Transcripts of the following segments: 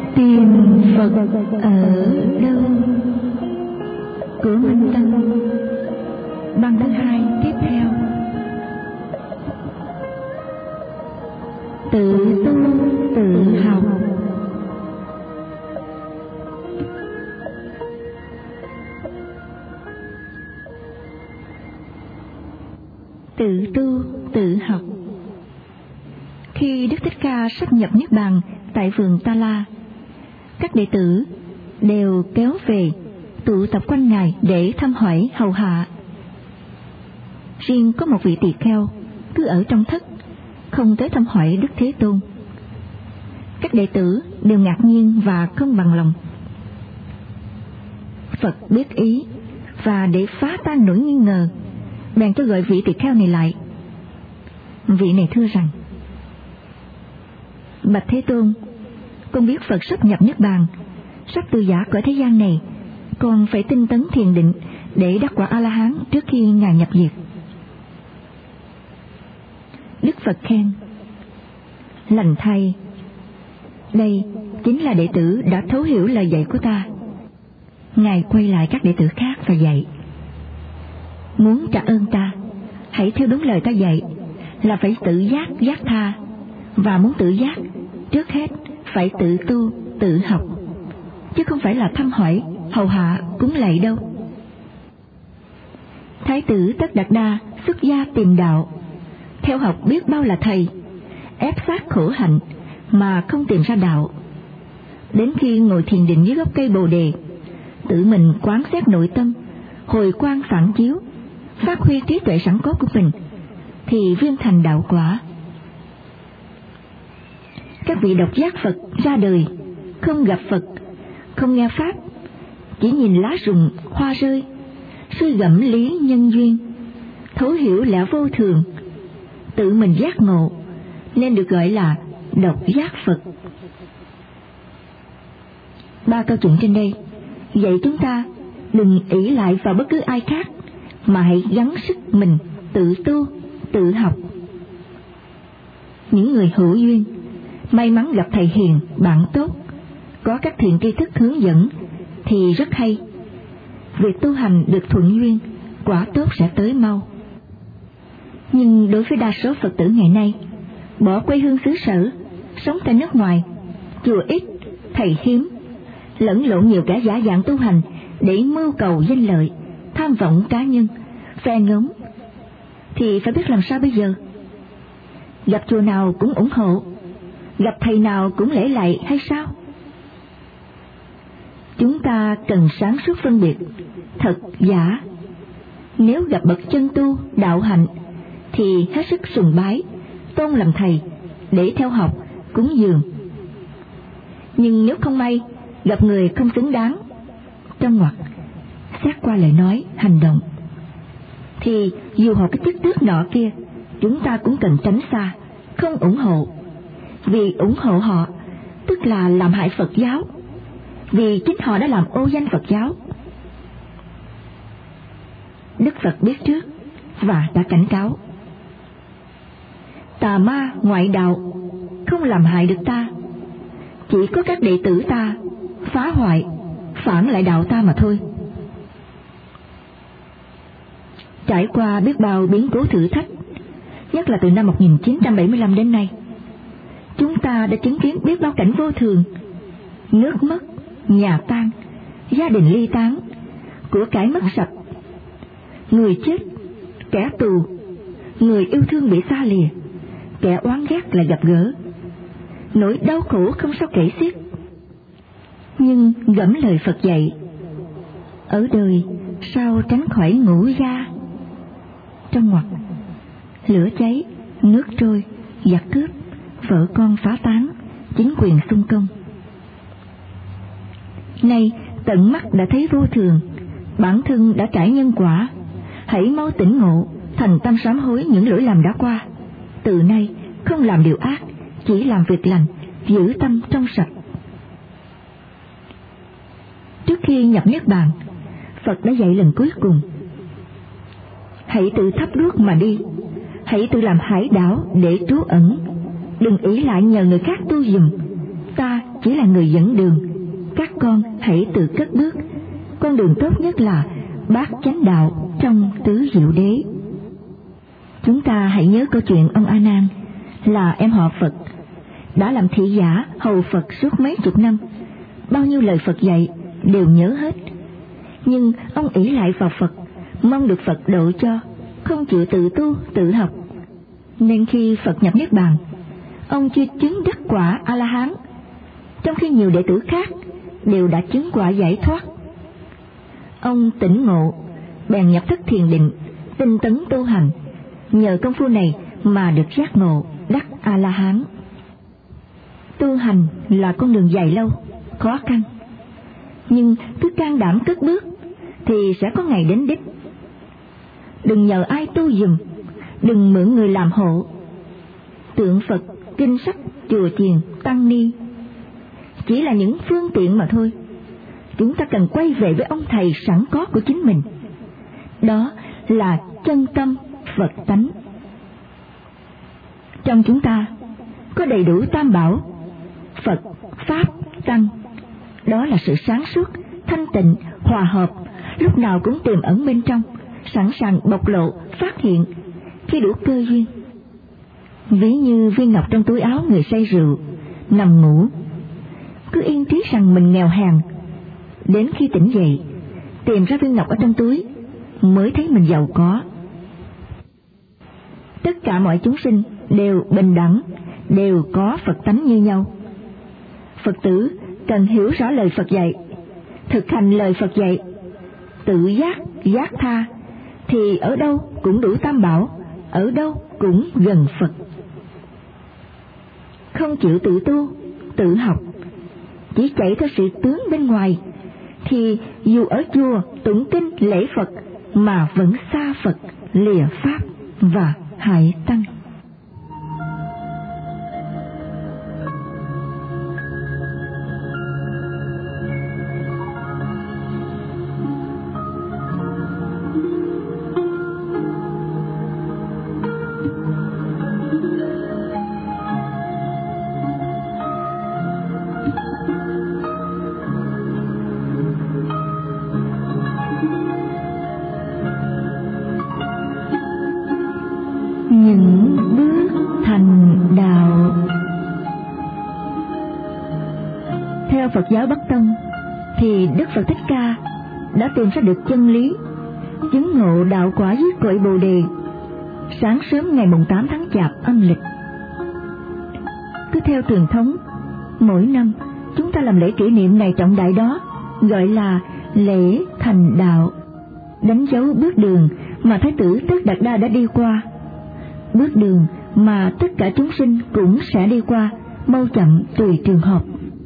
Tìm Phật ở đâu? Của Minh Tâm. Băng thứ 2 tiếp theo. Tự tu tự học. Tự tu tự học. Khi Đức Thích Ca sắp nhập Niết Bàn tại vườn Ta La, các đệ tử đều kéo về tụ tập quanh Ngài để thăm hỏi hầu hạ. Riêng có một vị tỳ kheo cứ ở trong thất, không tới thăm hỏi Đức Thế Tôn. Các đệ tử đều ngạc nhiên và không bằng lòng. Phật biết ý, và để phá tan nỗi nghi ngờ, bèn cho gọi vị tỳ kheo này lại. Vị này thưa rằng: Bạch Thế Tôn, con biết Phật sắp nhập Niết Bàn, sắp từ giã cõi thế gian này, con phải tinh tấn thiền định để đắc quả A-la-hán trước khi Ngài nhập diệt. Đức Phật khen: Lành thay, đây chính là đệ tử đã thấu hiểu lời dạy của ta. Ngài quay lại các đệ tử khác và dạy: Muốn trả ơn ta, hãy theo đúng lời ta dạy, là phải tự giác giác tha, và muốn tự giác, trước hết phải tự tu tự học, chứ không phải là thăm hỏi hầu hạ cúng lạy đâu. Thái tử Tất Đạt Đa xuất gia tìm đạo, theo học biết bao là thầy, ép sát khổ hạnh mà không tìm ra đạo. Đến khi ngồi thiền định dưới gốc cây Bồ Đề, tự mình quán xét nội tâm, hồi quang phản chiếu, phát huy trí tuệ sẵn có của mình, thì viên thành đạo quả. Các vị độc giác Phật ra đời, không gặp Phật, không nghe Pháp, chỉ nhìn lá rụng hoa rơi, suy gẫm lý nhân duyên, thấu hiểu lẽ vô thường, tự mình giác ngộ, nên được gọi là độc giác Phật. 3 câu chuyện trên đây dạy chúng ta đừng ỷ lại vào bất cứ ai khác, mà hãy gắng sức mình tự tu, tự học. Những người hữu duyên, may mắn gặp thầy hiền, bạn tốt, có các thiện tri thức hướng dẫn thì rất hay. Việc tu hành được thuận duyên, quả tốt sẽ tới mau. Nhưng đối với đa số Phật tử ngày nay, bỏ quê hương xứ sở, sống tại nước ngoài, chùa ít, thầy hiếm, lẫn lộn nhiều kẻ giả dạng tu hành để mưu cầu danh lợi, tham vọng cá nhân, phe ngống, thì phải biết làm sao bây giờ? Gặp chùa nào cũng ủng hộ, gặp thầy nào cũng lễ lạy hay sao? Chúng ta cần sáng suốt phân biệt thật giả. Nếu gặp bậc chân tu, đạo hạnh, thì hết sức sùng bái, tôn làm thầy, để theo học, cúng dường. Nhưng nếu không may gặp người không xứng đáng, trong ngoặc xét qua lời nói, hành động, thì dù họ cái chức tước nọ kia, chúng ta cũng cần tránh xa, không ủng hộ. Vì ủng hộ họ tức là làm hại Phật giáo, vì chính họ đã làm ô danh Phật giáo. Đức Phật biết trước và đã cảnh cáo: Tà ma ngoại đạo không làm hại được ta, chỉ có các đệ tử ta phá hoại, phản lại đạo ta mà thôi. Trải qua biết bao biến cố thử thách, nhất là từ năm 1975 đến nay, chúng ta đã chứng kiến biết bao cảnh vô thường, nước mất, nhà tan, gia đình ly tán, của cải mất sạch, người chết, kẻ tù, người yêu thương bị xa lìa, kẻ oán ghét lại gặp gỡ, nỗi đau khổ không sao kể xiết. Nhưng gẫm lời Phật dạy, ở đời sao tránh khỏi ngủ ga. Trong ngoặc, lửa cháy, nước trôi, giặc cướp, vợ con phá tán, chính quyền xung công. Nay tận mắt đã thấy vô thường, bản thân đã trải nhân quả, hãy mau tỉnh ngộ, thành tâm sám hối những lỗi lầm đã qua. Từ nay không làm điều ác, chỉ làm việc lành, giữ tâm trong sạch. Trước khi nhập Niết Bàn, Phật đã dạy lần cuối cùng: hãy tự thắp đuốc mà đi, hãy tự làm hải đảo để trú ẩn, đừng ỷ lại nhờ người khác tu giùm, ta chỉ là người dẫn đường. Các con hãy tự cất bước. Con đường tốt nhất là bát chánh đạo trong tứ diệu đế. Chúng ta hãy nhớ câu chuyện ông A Nan là em họ Phật, đã làm thị giả hầu Phật suốt mấy chục năm. Bao nhiêu lời Phật dạy đều nhớ hết, nhưng ông ỷ lại vào Phật, mong được Phật độ cho, không chịu tự tu tự học. Nên khi Phật nhập niết bàn, ông chưa chứng đắc quả A La Hán, trong khi nhiều đệ tử khác đều đã chứng quả giải thoát. Ông tỉnh ngộ, bèn nhập thất thiền định, tinh tấn tu hành, nhờ công phu này mà được giác ngộ đắc A La Hán. Tu hành là con đường dài lâu, khó khăn, nhưng cứ can đảm cất bước thì sẽ có ngày đến đích. Đừng nhờ ai tu giùm, đừng mượn người làm hộ. Tượng Phật, kinh sách, chùa chiền, tăng ni chỉ là những phương tiện mà thôi. Chúng ta cần quay về với ông thầy sẵn có của chính mình, đó là chân tâm Phật tánh. Trong chúng ta có đầy đủ tam bảo, Phật, Pháp, Tăng. Đó là sự sáng suốt, thanh tịnh, hòa hợp, lúc nào cũng tiềm ẩn bên trong, sẵn sàng bộc lộ, phát hiện khi đủ cơ duyên. Ví như viên ngọc trong túi áo người say rượu, nằm ngủ, cứ yên trí rằng mình nghèo hèn. Đến khi tỉnh dậy, tìm ra viên ngọc ở trong túi, mới thấy mình giàu có. Tất cả mọi chúng sinh đều bình đẳng, đều có Phật tánh như nhau. Phật tử cần hiểu rõ lời Phật dạy, thực hành lời Phật dạy, tự giác, giác tha, thì ở đâu cũng đủ tam bảo, ở đâu cũng gần Phật. Không chịu tự tu, tự học, chỉ chạy theo sự tướng bên ngoài, thì dù ở chùa tụng kinh lễ Phật mà vẫn xa Phật, lìa Pháp và hại Tăng. Những bước thành đạo. Theo Phật giáo Bắc Tông thì Đức Phật Thích Ca đã tìm ra được chân lý, chứng ngộ đạo quả dưới cội Bồ Đề sáng sớm ngày mùng 8 tháng Chạp âm lịch. Cứ theo truyền thống, mỗi năm chúng ta làm lễ kỷ niệm ngày trọng đại đó, gọi là lễ thành đạo, đánh dấu bước đường mà Thái tử Tất Đạt Đa đã đi qua, bước đường mà tất cả chúng sinh cũng sẽ đi qua, mau chậm tùy trường hợp.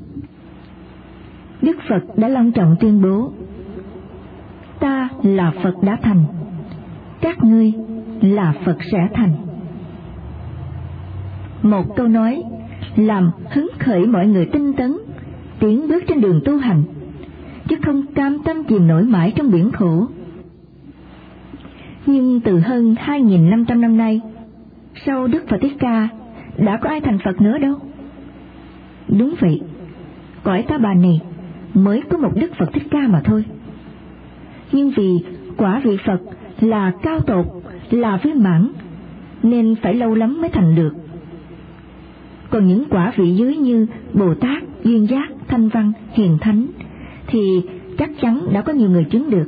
Đức Phật đã long trọng tuyên bố: ta là Phật đã thành, các ngươi là Phật sẽ thành. Một câu nói làm hứng khởi mọi người tinh tấn, tiến bước trên đường tu hành, chứ không cam tâm chìm nổi mãi trong biển khổ. Nhưng từ hơn 2.500 năm nay, sau Đức Phật Thích Ca, đã có ai thành Phật nữa đâu. Đúng vậy, cõi Ta Bà này mới có một Đức Phật Thích Ca mà thôi. Nhưng vì quả vị Phật là cao tột, là viên mãn, nên phải lâu lắm mới thành được. Còn những quả vị dưới như Bồ Tát, Duyên Giác, Thanh Văn, Hiền Thánh thì chắc chắn đã có nhiều người chứng được.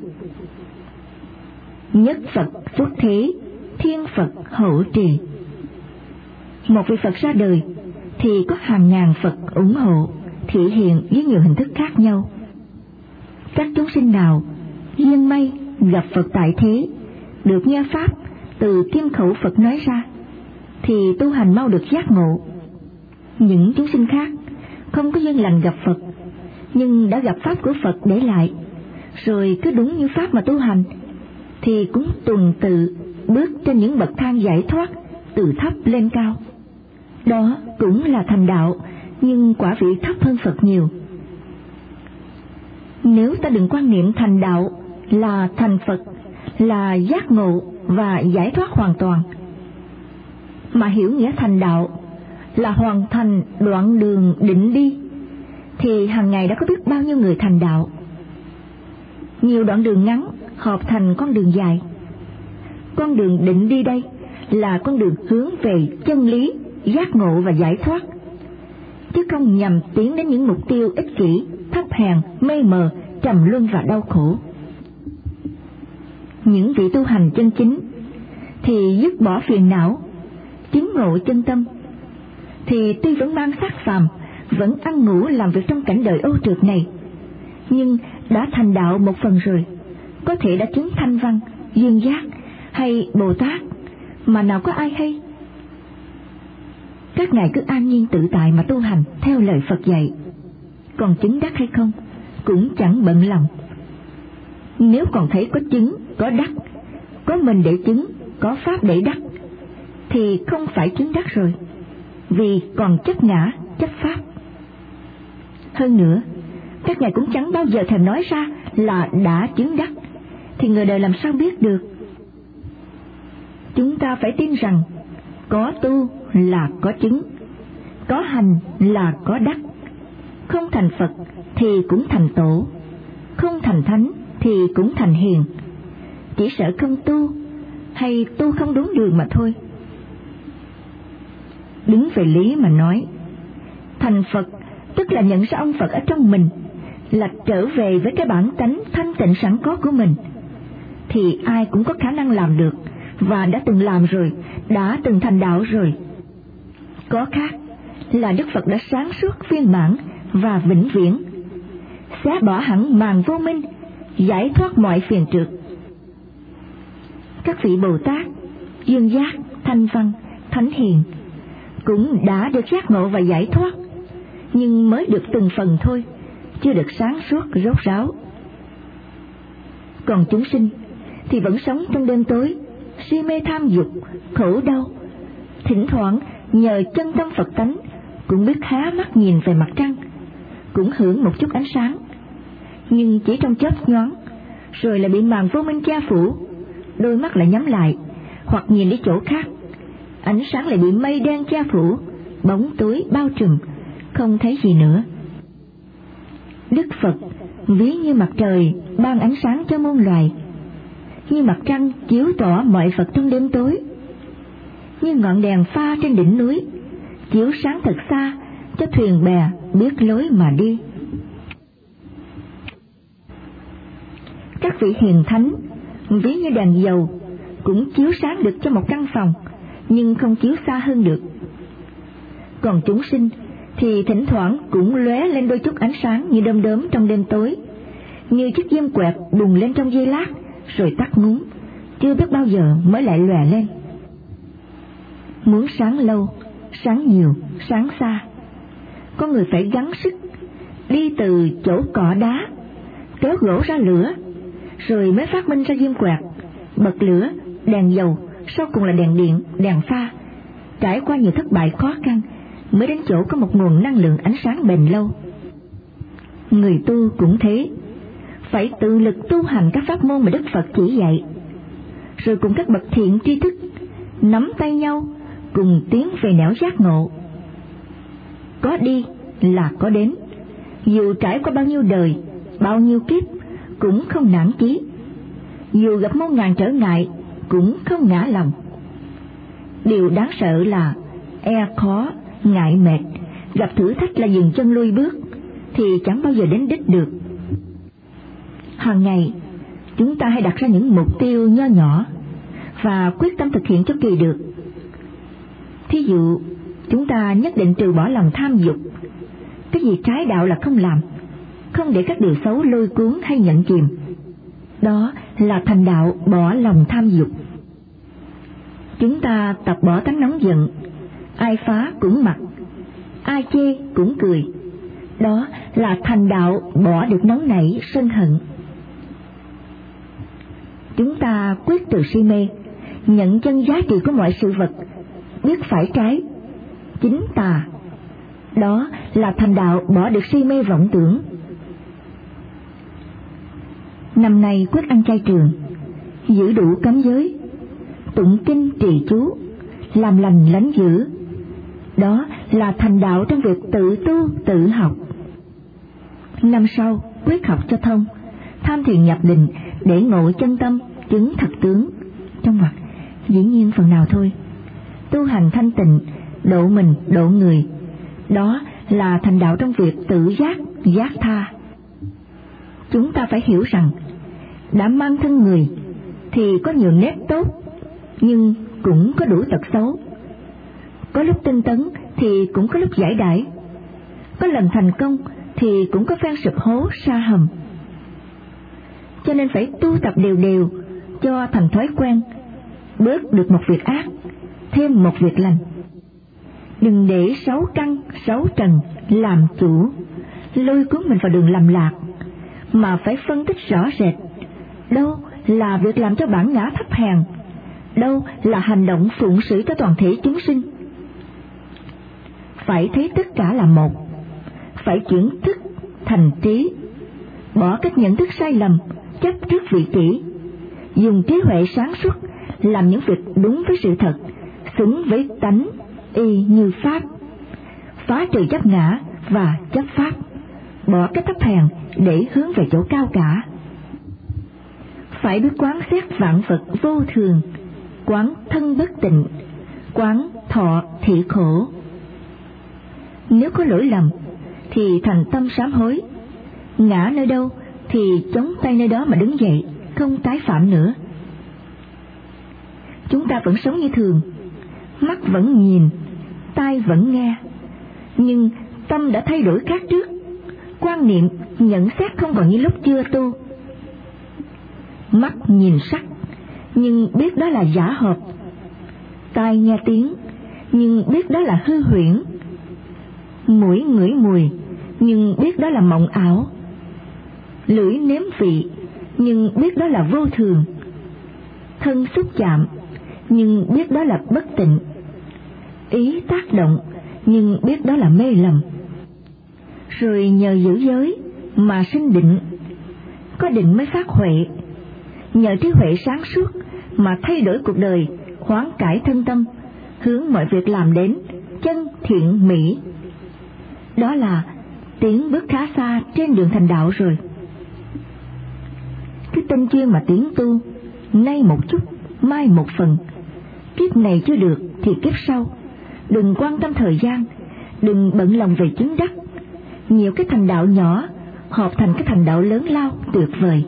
Nhất Phật phúc thế, thiên Phật hộ trì. Một vị Phật ra đời thì có hàng ngàn Phật ủng hộ, thể hiện với nhiều hình thức khác nhau. Các chúng sinh nào duyên may gặp Phật tại thế, được nghe pháp từ kim khẩu Phật nói ra, thì tu hành mau được giác ngộ. Những chúng sinh khác không có duyên lành gặp Phật, nhưng đã gặp pháp của Phật để lại, rồi cứ đúng như pháp mà tu hành, thì cũng tuần tự bước trên những bậc thang giải thoát từ thấp lên cao. Đó cũng là thành đạo, nhưng quả vị thấp hơn Phật nhiều. Nếu ta đừng quan niệm thành đạo là thành Phật, là giác ngộ và giải thoát hoàn toàn, mà hiểu nghĩa thành đạo là hoàn thành đoạn đường định đi, thì hàng ngày đã có biết bao nhiêu người thành đạo. Nhiều đoạn đường ngắn hợp thành con đường dài. Con đường định đi đây là con đường hướng về chân lý, giác ngộ và giải thoát, chứ không nhằm tiến đến những mục tiêu ích kỷ, thấp hèn, mê mờ, trầm luân và đau khổ. Những vị tu hành chân chính thì dứt bỏ phiền não, chứng ngộ chân tâm, thì tuy vẫn mang xác phàm, vẫn ăn ngủ làm việc trong cảnh đời ô trượt này, nhưng đã thành đạo một phần rồi, có thể đã chứng thanh văn, duyên giác hay Bồ Tát, mà nào có ai hay. Các ngài cứ an nhiên tự tại mà tu hành theo lời Phật dạy, còn chứng đắc hay không cũng chẳng bận lòng. Nếu còn thấy có chứng, có đắc, có mình để chứng, có pháp để đắc, thì không phải chứng đắc rồi, vì còn chấp ngã, chấp pháp. Hơn nữa, các ngài cũng chẳng bao giờ thèm nói ra là đã chứng đắc, thì người đời làm sao biết được. Chúng ta phải tin rằng có tu là có chứng, có hành là có đắc. Không thành Phật thì cũng thành tổ, không thành thánh thì cũng thành hiền, chỉ sợ không tu hay tu không đúng đường mà thôi. Đứng về lý mà nói, thành Phật tức là nhận ra ông Phật ở trong mình, là trở về với cái bản tánh thanh tịnh sẵn có của mình, thì ai cũng có khả năng làm được, và đã từng làm rồi, đã từng thành đạo rồi. Có khác là Đức Phật đã sáng suốt viên mãn và vĩnh viễn, xóa bỏ hẳn màn vô minh, giải thoát mọi phiền trượt. Các vị Bồ Tát, duyên giác, thanh văn, thánh hiền cũng đã được giác ngộ và giải thoát, nhưng mới được từng phần thôi, chưa được sáng suốt rốt ráo. Còn chúng sinh thì vẫn sống trong đêm tối, si mê tham dục, khổ đau. Thỉnh thoảng nhờ chân tâm Phật tánh cũng biết há mắt nhìn về mặt trăng, cũng hưởng một chút ánh sáng, nhưng chỉ trong chớp nhoáng rồi lại bị màn vô minh che phủ, đôi mắt lại nhắm lại, hoặc nhìn đi chỗ khác, ánh sáng lại bị mây đen che phủ, bóng tối bao trùm, không thấy gì nữa. Đức Phật ví như mặt trời ban ánh sáng cho muôn loài, như mặt trăng chiếu tỏ mọi vật trong đêm tối, như ngọn đèn pha trên đỉnh núi chiếu sáng thật xa cho thuyền bè biết lối mà đi. Các vị hiền thánh ví như đèn dầu, cũng chiếu sáng được cho một căn phòng, nhưng không chiếu xa hơn được. Còn chúng sinh thì thỉnh thoảng cũng lóe lên đôi chút ánh sáng như đom đóm trong đêm tối, như chiếc diêm quẹt bùng lên trong giây lát rồi tắt ngúm, chưa biết bao giờ mới lại lòe lên. Muốn sáng lâu, sáng nhiều, sáng xa, con người phải gắng sức đi từ chỗ cọ đá, kéo gỗ ra lửa, rồi mới phát minh ra diêm quẹt, bật lửa, đèn dầu, sau cùng là đèn điện, đèn pha. Trải qua nhiều thất bại khó khăn mới đến chỗ có một nguồn năng lượng ánh sáng bền lâu. Người tu cũng thế, phải tự lực tu hành các pháp môn mà Đức Phật chỉ dạy, rồi cùng các bậc thiện tri thức nắm tay nhau cùng tiến về nẻo giác ngộ. Có đi là có đến, dù trải qua bao nhiêu đời, bao nhiêu kiếp cũng không nản chí, dù gặp muôn ngàn trở ngại cũng không ngã lòng. Điều đáng sợ là e khó, ngại mệt, gặp thử thách là dừng chân lui bước, thì chẳng bao giờ đến đích được. Hàng ngày chúng ta hãy đặt ra những mục tiêu nho nhỏ và quyết tâm thực hiện cho kỳ được. Thí dụ, chúng ta nhất định trừ bỏ lòng tham dục, cái gì trái đạo là không làm, không để các điều xấu lôi cuốn hay nhận chìm. Đó là thành đạo bỏ lòng tham dục. Chúng ta tập bỏ tánh nóng giận, ai phá cũng mặc, ai chê cũng cười. Đó là thành đạo bỏ được nóng nảy sân hận. Chúng ta quyết từ si mê, nhận chân giá trị của mọi sự vật, biết phải trái, chính tà. Đó là thành đạo bỏ được si mê vọng tưởng. Năm nay quyết ăn chay trường, giữ đủ cấm giới, tụng kinh trì chú, làm lành lánh dữ. Đó là thành đạo trong việc tự tu tự học. năm sau quyết học cho thông, tham thiền nhập định để ngộ chân tâm, chứng thật tướng. Trong ngoặc, dĩ nhiên phần nào thôi. Tu hành thanh tịnh, độ mình, độ người, đó là thành đạo trong việc tự giác, giác tha. Chúng ta phải hiểu rằng, đã mang thân người thì có nhiều nét tốt, nhưng cũng có đủ tật xấu. Có lúc tinh tấn thì cũng có lúc giải đãi, có lần thành công thì cũng có phen sụp hố sa hầm. Cho nên phải tu tập đều đều cho thành thói quen, bớt được một việc ác, thêm một việc lành. Đừng để sáu căn, sáu trần làm chủ, lôi cuốn mình vào đường lầm lạc, mà phải phân tích rõ rệt đâu là việc làm cho bản ngã thấp hèn, đâu là hành động phụng sự cho toàn thể chúng sinh. Phải thấy tất cả là một, phải chuyển thức thành trí, bỏ cách nhận thức sai lầm, chấp trước vị kỷ, dùng trí huệ sáng suốt làm những việc đúng với sự thật, xứng với tánh, y như pháp, phá trừ chấp ngã và chấp pháp, bỏ cách thấp hèn để hướng về chỗ cao cả. Phải biết quán xét vạn vật vô thường, quán thân bất tịnh, quán thọ thị khổ. Nếu có lỗi lầm thì thành tâm sám hối, ngã nơi đâu thì chống tay nơi đó mà đứng dậy, không tái phạm nữa. Chúng ta vẫn sống như thường, mắt vẫn nhìn, tai vẫn nghe, nhưng tâm đã thay đổi khác trước, quan niệm nhận xét không còn như lúc chưa tu. Mắt nhìn sắc nhưng biết đó là giả hợp, tai nghe tiếng nhưng biết đó là hư huyễn, mũi ngửi mùi nhưng biết đó là mộng ảo, lưỡi nếm vị nhưng biết đó là vô thường, thân xúc chạm nhưng biết đó là bất tịnh, ý tác động nhưng biết đó là mê lầm. Rồi nhờ giữ giới mà sinh định, có định mới phát huệ, nhờ trí huệ sáng suốt mà thay đổi cuộc đời, hoán cải thân tâm, hướng mọi việc làm đến chân thiện mỹ. Đó là tiến bước khá xa trên đường thành đạo rồi. Cứ tinh chuyên mà tiến tu, nay một chút, mai một phần. Kiếp này chưa được thì kiếp sau. Đừng quan tâm thời gian, đừng bận lòng về chứng đắc. Nhiều cái thành đạo nhỏ hợp thành cái thành đạo lớn lao tuyệt vời.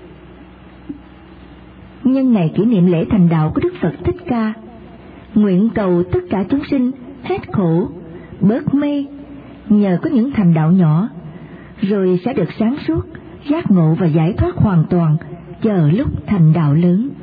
Nhân ngày kỷ niệm lễ thành đạo của Đức Phật Thích Ca, nguyện cầu tất cả chúng sinh hết khổ, bớt mê, nhờ có những thành đạo nhỏ, rồi sẽ được sáng suốt, giác ngộ và giải thoát hoàn toàn, chờ lúc thành đạo lớn.